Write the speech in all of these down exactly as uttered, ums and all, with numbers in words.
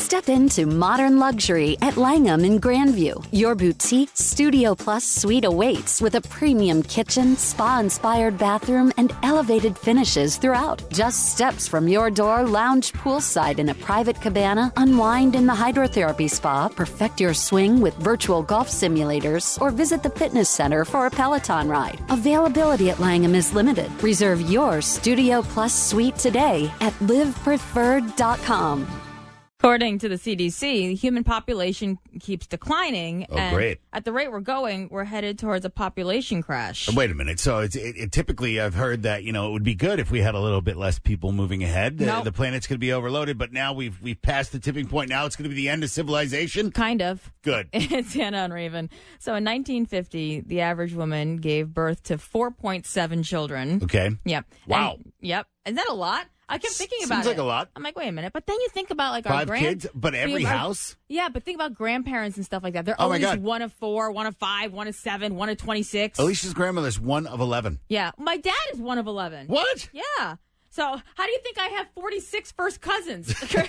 Step into modern luxury at Langham in Grandview. Your boutique Studio Plus suite awaits with a premium kitchen, spa-inspired bathroom, and elevated finishes throughout. Just steps from your door, lounge poolside in a private cabana, unwind in the hydrotherapy spa, perfect your swing with virtual golf simulators, or visit the fitness center for a Peloton ride. Availability at Langham is limited. Reserve your Studio Plus suite today at live preferred dot com. According to the C D C, the human population keeps declining. Oh, and great. At the rate we're going, we're headed towards a population crash. Wait a minute. So it's, it, it, typically I've heard that, you know, it would be good if we had a little bit less people moving ahead. The, Nope. the planet's going to be overloaded, but now we've we've passed the tipping point. Now it's going to be the end of civilization? Kind of. Good. It's Hannah and Raven. So in nineteen fifty, the average woman gave birth to four point seven children. Okay. Yep. Wow. And, yep. Isn't that a lot? I kept thinking about Seems it. like a lot. I'm like, wait a minute. But then you think about like our Five grand- kids, but every we have our- house? Yeah, but think about grandparents and stuff like that. They're Oh, my always God. one of four, one of five, one of seven, one of twenty-six. Alicia's grandmother's one of eleven. Yeah. My dad is one of eleven. What? Yeah. So how do you think I have forty-six first cousins?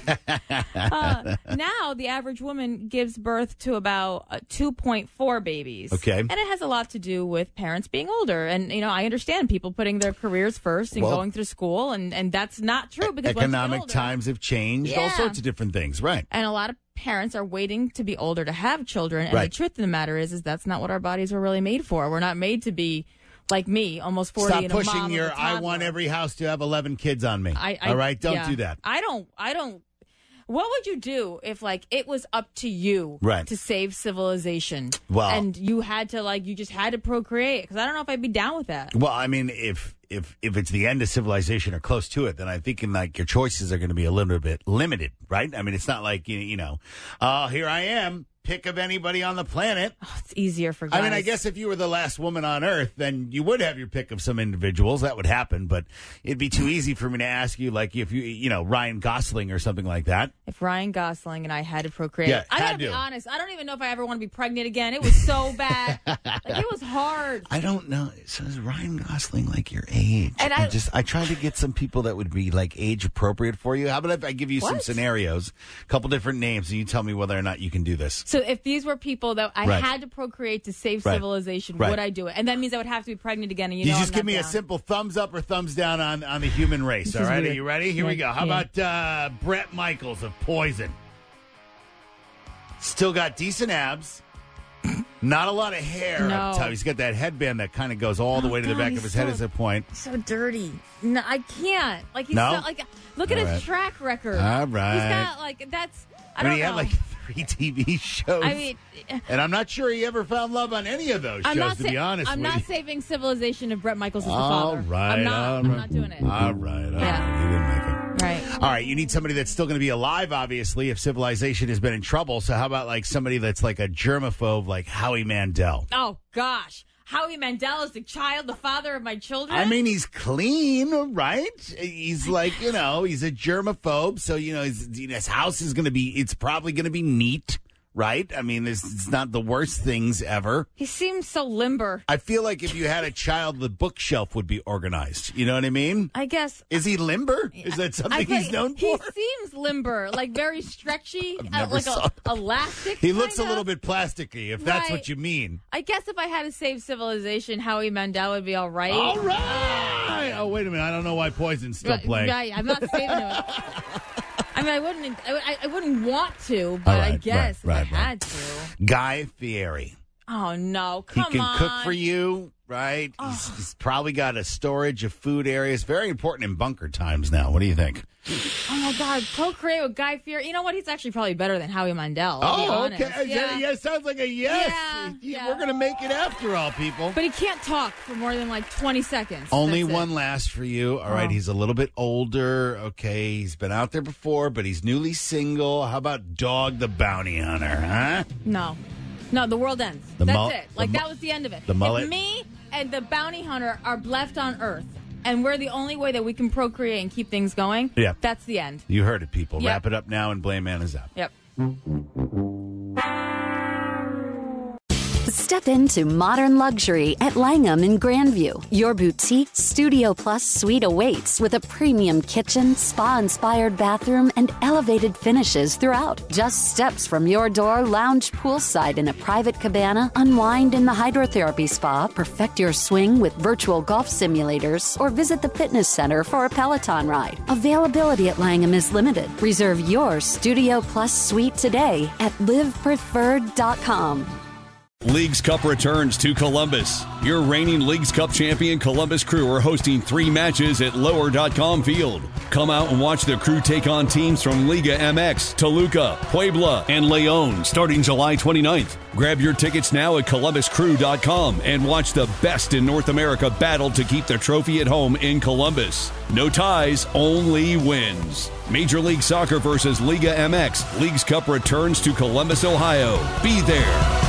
uh, now the average woman gives birth to about uh, two point four babies. Okay. And it has a lot to do with parents being older. And, you know, I understand people putting their careers first and Well, going through school. And, and that's not true because once you get Economic older- times have changed. All Yeah. sorts of different things. Right. And a lot of parents are waiting to be older to have children. And Right. the truth of the matter is, is that's not what our bodies were really made for. We're not made to be like me, almost forty. Stop and a mom pushing of your, a I want toddler. every house to have eleven kids on me. I, I, All right? Don't yeah. do that. I don't. I don't. What would you do if, like, it was up to you Right. to save civilization? Well- and you had to, like, you just had to procreate? Because I don't know if I'd be down with that. Well, I mean, if if if it's the end of civilization or close to it, then I'm thinking like your choices are going to be a little bit limited, right? I mean, it's not like you, you know, oh, here I am, pick of anybody on the planet. Oh, it's easier for guys. I mean, I guess if you were the last woman on Earth, then you would have your pick of some individuals. That would happen, but it'd be too easy for me to ask you, like, if you, you know, Ryan Gosling or something like that. if Ryan Gosling and I had to procreate, Yeah, I had gotta be to. honest. I don't even know if I ever want to be pregnant again. It was so bad. Like, it was hard. I don't know. So is Ryan Gosling like your age? And I- just I tried to get some people that would be like age appropriate for you. How about if I give you some What? scenarios, a couple different names, and you tell me whether or not you can do this? So if these were people that I Right. had to procreate to save Right. civilization, Right. would I do it? And that means I would have to be pregnant again. And you, You know just I'm give not me a down. simple thumbs up or thumbs down on, on the human race. This All is right, are weird. you ready? Here we Yeah, go. How yeah. about uh, Brett Michaels of Poison? Still got decent abs. Not a lot of hair No. up top. He's got that headband that kind of goes all the Oh, way to the God, back he's of his so- head as a point. So dirty. No, I can't. Like he's No? so, like look at All his right. track record. All right. He's got like that's. I, I, don't mean, he know. had like three T V shows. I mean, and I'm not sure he ever found love on any of those shows, I'm not. to sa- be honest I'm with not you. saving civilization if Brett Michaels is the All father. right. I'm not. all I'm right. not doing it. All right. All Yeah. right. He didn't make it. Right. All right, you need somebody that's still going to be alive, obviously, if civilization has been in trouble. So how about like somebody that's like a germaphobe like Howie Mandel? Oh gosh, Howie Mandel is the child, the father of my children. I mean, he's clean, right? He's like, you know, he's a germaphobe. So, you know, his, you know, his house is going to be, it's probably going to be neat, right? I mean, it's, it's not the worst things ever. he seems so limber. I feel like if you had a child, the bookshelf would be organized. You know what I mean? I guess. Is he limber? Is that something I he's think known he for? seems limber, like very stretchy, uh, never like saw a, elastic. He looks a kinda. little bit plasticky, if that's Right. what you mean. I guess if I had to save civilization, Howie Mandel would be all right. All right. Oh, wait a minute. I don't know why Poison's still Right, playing. right, I'm not saving him. I mean, I wouldn't. I, I wouldn't want to, but All I right, guess right, if right, I right. had to. Guy Fieri. Oh no! Come he can on. cook for you, right? He's, he's probably got a storage of food areas. Very important in bunker times now. What do you think? Oh my God! Procreate with Guy Fieri. You know what? He's actually probably better than Howie Mandel. I'll be Oh, honest. okay. Is Yeah. that- yeah, sounds like a yes. Yeah, Y- yeah. We're going to make it after all, people. But he can't talk for more than like twenty seconds. Only That's it. one last for you. All right, Oh. he's a little bit older. Okay, he's been out there before, but he's newly single. How about Dog the Bounty Hunter, huh? No, no. The world ends. The That's mul- it. Like the mu- that was the end of it. the mullet- If me and the bounty hunter are left on Earth, and we're the only way that we can procreate and keep things going. Yeah. That's the end. You heard it, people. Yep. Wrap it up now and blame Anna's out. Yep. Step into modern luxury at Langham in Grandview. Your boutique Studio Plus suite awaits with a premium kitchen, spa-inspired bathroom, and elevated finishes throughout. Just steps from your door, lounge poolside in a private cabana, unwind in the hydrotherapy spa, perfect your swing with virtual golf simulators, or visit the fitness center for a Peloton ride. Availability at Langham is limited. Reserve your Studio Plus suite today at live preferred dot com. Leagues Cup returns to Columbus. Your reigning Leagues Cup champion Columbus Crew are hosting three matches at lower dot com field. Come out and watch the Crew take on teams from Liga M X, Toluca, Puebla, and Leon starting July twenty-ninth. Grab your tickets now at columbus crew dot com and watch the best in North America battle to keep the trophy at home in Columbus. No ties, only wins. Major League Soccer versus Liga M X. Leagues Cup returns to Columbus, Ohio. Be there.